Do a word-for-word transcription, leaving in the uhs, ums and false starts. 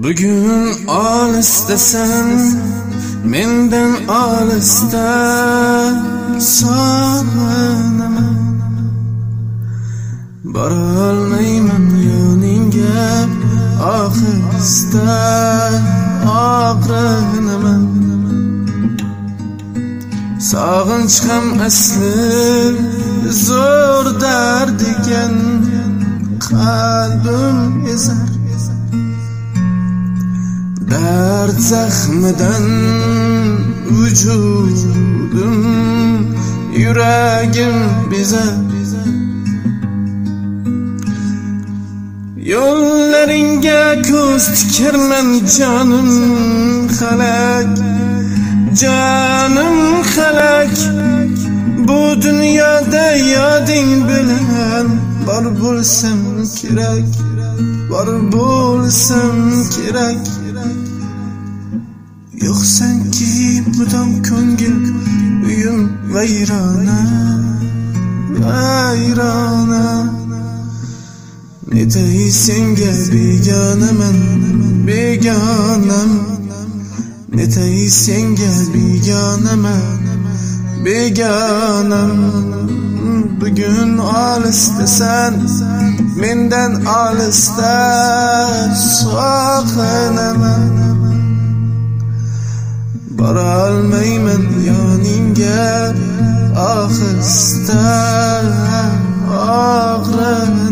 Bugün olisdasan, mendan olisda sog'inaman. Borolmayman yoningga, oxirida og'rinaman. Sog'inch ham asli zo'r dard ekan, qalbim ezar. Dard zaxmidan vücudim, yuragim bezar. Yo'llaringga ko'z tikirman jonim xalak, jonim xalak. Bu dunyoda yoding bilan bor bo'lsam kerak, bor bo'lsam kerak. Yo'qsanki mudom ko'ngil uyim vayrona, vayrona. Netay senga begonaman, begonam. Netay senga begonaman, begonam. Bugün olisdasan, mendan olisda sog'inaman. Borolmayman yoningga, ohista og'rinaman.